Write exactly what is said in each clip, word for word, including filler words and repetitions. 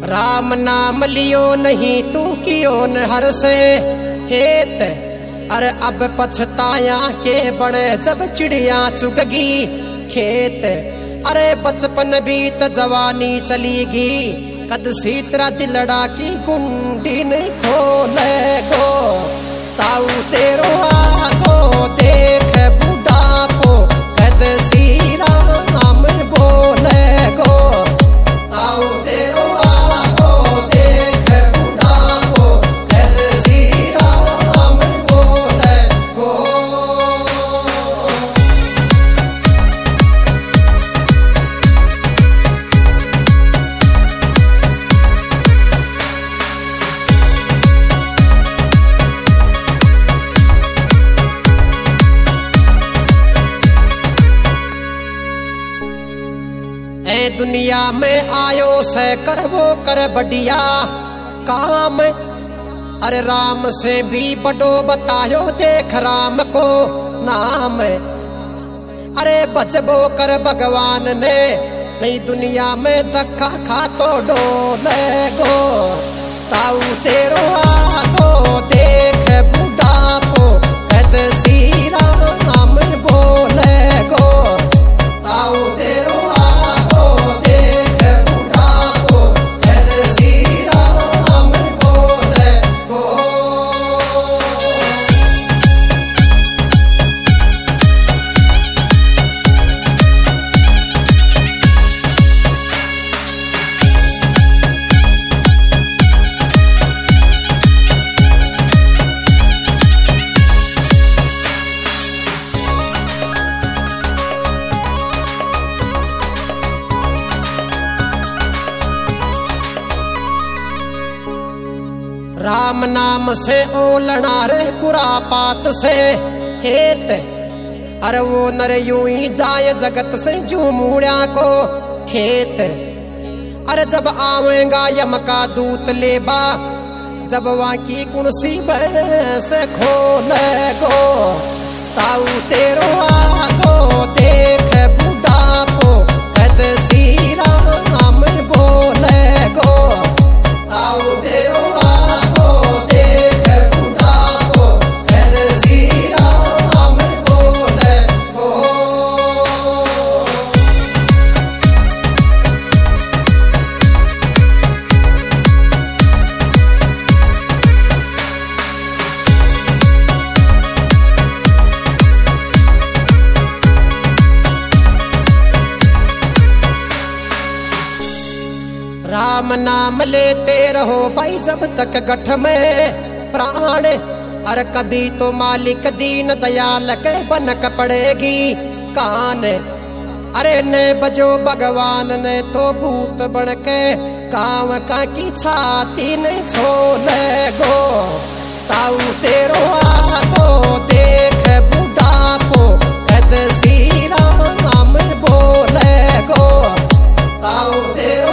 राम नाम लियो नहीं तू कियो न हर से हेत। अरे अब पछताया के बड़े जब चिड़िया चुगगी खेत। अरे बचपन बीत जवानी चलीगी कद सीतरा दिलड़ा की कुंडी ने खोले गो। ताऊ तेरो आगो देख बुढ़ापो कद सी राम बोले गो। ताऊ तेरो आगो देख बुढ़ापो कद सी राम बोले गो। दुनिया में आयो से करवो कर बढ़िया काम। अरे राम से भी बड़ो बतायो देख राम को नाम। अरे बचबो कर भगवान ने नहीं दुनिया में धक्का खा तो डोले गो। ताऊ तेरो आगो देख बुढ़ापो कद सी राम बोले गो। ताऊ तेरो राम नाम से ओलना रे कुरापात से हेत। अरे वो नर यूं ही जाए जगत से जू मूड़ा को खेत। अरे जब आवेगा यम का दूत लेबा जब वहाँ की कुर्सी से खोले गो। ताऊ तेरो आगो देख बुढ़ापो कद सी राम बोले गो। ताऊ तेरो राम नाम लेते रहो भाई जब तक गठ में प्राण। अरे कभी तो मालिक दीन दयाल के बनक पड़ेगी कान। अरे ने बजो भगवान ने तो भूत बन के गाँव का की छाती ने छोले गो। ताऊ तेरो आगो देख बुढ़ापो कद सी राम बोले गो। ताऊ तेरो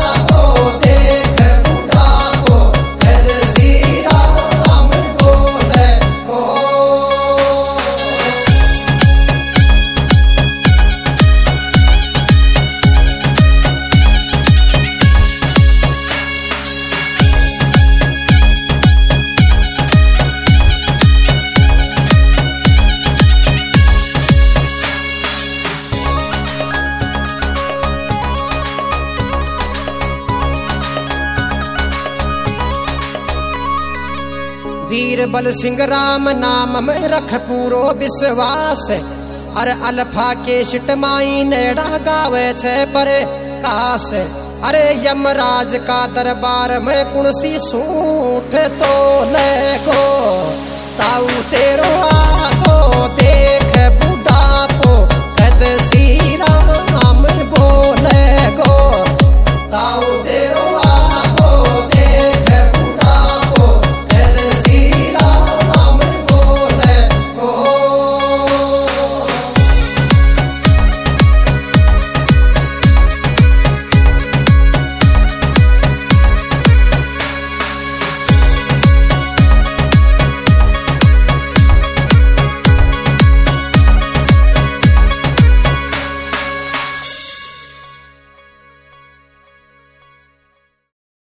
बीरबल सिंह राम नाम में रख पूरो विश्वास। अरे अल्फा के शिटमाई नेड़ा गावे छे पर कास। अरे यमराज का दरबार में कुणसी सूठ तो ले गो। ताऊ तेरो आगो देख बुढ़ापो कद सी राम बोले गो। ताऊ तेरो